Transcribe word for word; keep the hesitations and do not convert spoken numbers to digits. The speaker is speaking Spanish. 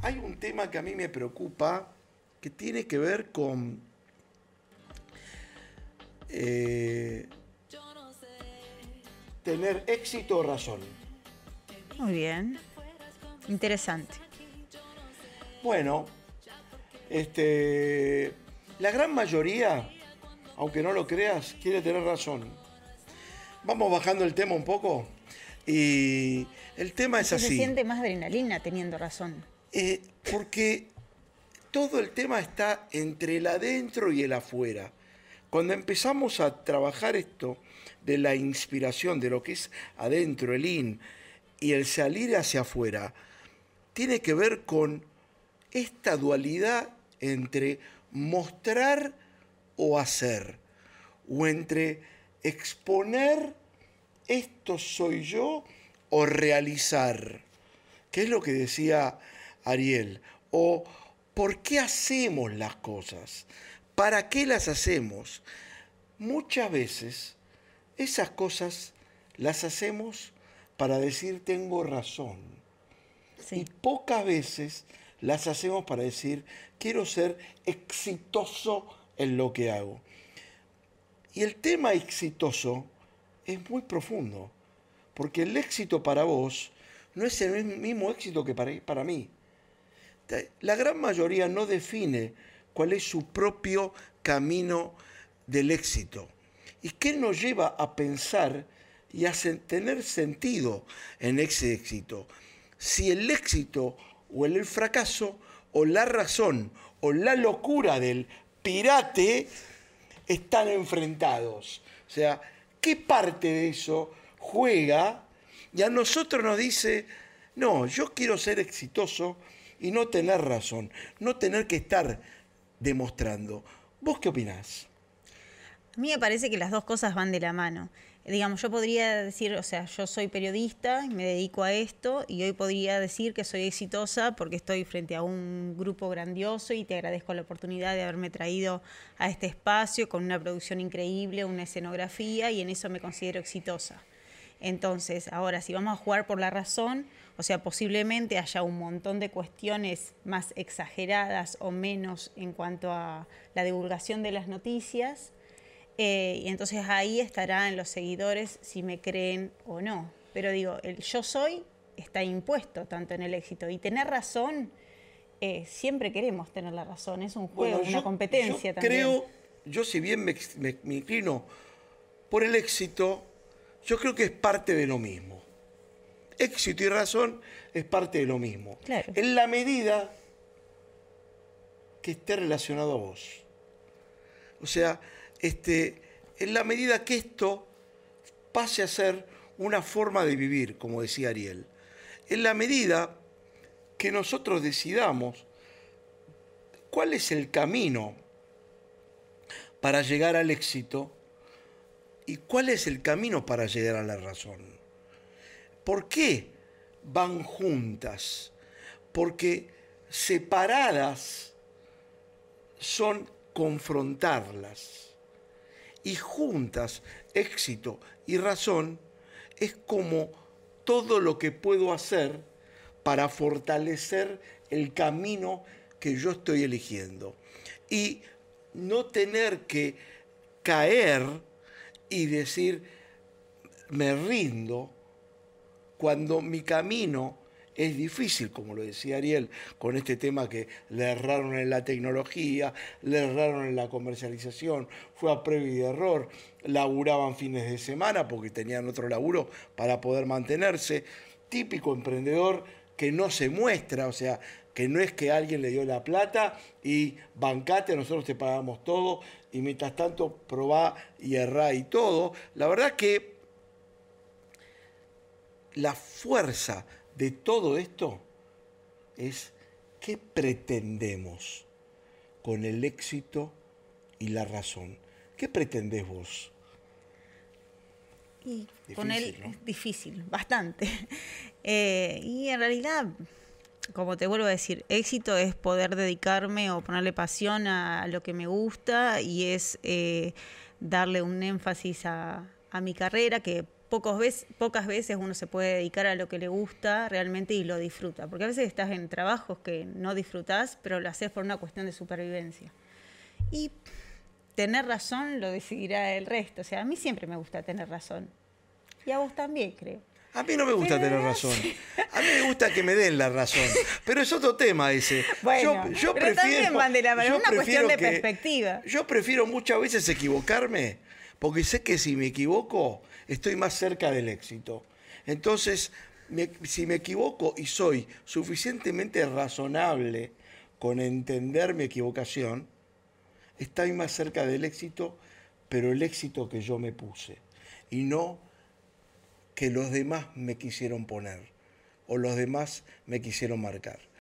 hay un tema que a mí me preocupa que tiene que ver con eh, tener éxito o razón. Muy bien. Interesante. Bueno, este, la gran mayoría, aunque no lo creas, quiere tener razón. Vamos bajando el tema un poco y el tema es Se así. siente más adrenalina teniendo razón. Eh, porque todo el tema está entre el adentro y el afuera. Cuando empezamos a trabajar esto de la inspiración, de lo que es adentro, el in, y el salir hacia afuera, tiene que ver con esta dualidad entre mostrar o hacer, o entre exponer esto soy yo o realizar, que es lo que decía Ariel, o por qué hacemos las cosas, para qué las hacemos. Muchas veces esas cosas las hacemos para decir tengo razón. Sí. Y pocas veces las hacemos para decir quiero ser exitoso en lo que hago. Y el tema exitoso es muy profundo, porque el éxito para vos no es el mismo éxito que para, para mí. La gran mayoría no define cuál es su propio camino del éxito. ¿Y qué nos lleva a pensar y a tener sentido en ese éxito? Si el éxito o el fracaso o la razón o la locura del pirate están enfrentados. O sea, ¿qué parte de eso juega? Y a nosotros nos dice, no, yo quiero ser exitoso y no tener razón, no tener que estar demostrando. ¿Vos qué opinás? A mí me parece que las dos cosas van de la mano. Digamos, yo podría decir, o sea, yo soy periodista, me dedico a esto y hoy podría decir que soy exitosa porque estoy frente a un grupo grandioso y te agradezco la oportunidad de haberme traído a este espacio con una producción increíble, una escenografía y en eso me considero exitosa. Entonces, ahora, si vamos a jugar por la razón, o sea, posiblemente haya un montón de cuestiones más exageradas o menos en cuanto a la divulgación de las noticias. Eh, y entonces ahí estará en los seguidores si me creen o no. Pero digo, el yo soy está impuesto tanto en el éxito. Y tener razón, eh, siempre queremos tener la razón. Es un juego, Bueno, una yo, competencia yo también. creo, yo si bien me, me, me inclino por el éxito, yo creo que es parte de lo mismo. Éxito y razón es parte de lo mismo. Claro. En la medida que esté relacionado a vos. O sea, este, en la medida que esto pase a ser una forma de vivir, como decía Ariel. En la medida que nosotros decidamos cuál es el camino para llegar al éxito y cuál es el camino para llegar a la razón. ¿Por qué van juntas? Porque separadas son confrontarlas. Y juntas, éxito y razón, es como todo lo que puedo hacer para fortalecer el camino que yo estoy eligiendo. Y no tener que caer y decir, me rindo, cuando mi camino es difícil, como lo decía Ariel, con este tema que le erraron en la tecnología, le erraron en la comercialización, fue a prueba y error, laburaban fines de semana porque tenían otro laburo para poder mantenerse. Típico emprendedor que no se muestra, o sea, que no es que alguien le dio la plata y bancate, nosotros te pagamos todo y mientras tanto probá y errá y todo. La verdad que la fuerza de todo esto es qué pretendemos con el éxito y la razón. ¿Qué pretendés vos? Y Difícil, con él ¿no? es difícil, bastante. Eh, y en realidad, como te vuelvo a decir, éxito es poder dedicarme o ponerle pasión a lo que me gusta y es eh, darle un énfasis a, a mi carrera, que pocos vez, pocas veces uno se puede dedicar a lo que le gusta realmente y lo disfruta. Porque a veces estás en trabajos que no disfrutás, pero lo haces por una cuestión de supervivencia. Y tener razón lo decidirá el resto. O sea, a mí siempre me gusta tener razón. Y a vos también, creo. A mí no me gusta tener razón. A mí me gusta que me den la razón. Pero es otro tema ese. Bueno, yo, yo pero prefiero, también van de la mano. Es yo una cuestión de prefiero que- perspectiva. Yo prefiero muchas veces equivocarme, porque sé que si me equivoco, estoy más cerca del éxito. Entonces, me- si me equivoco y soy suficientemente razonable con entender mi equivocación, estoy más cerca del éxito, pero el éxito que yo me puse. Y no que los demás me quisieron poner o los demás me quisieron marcar.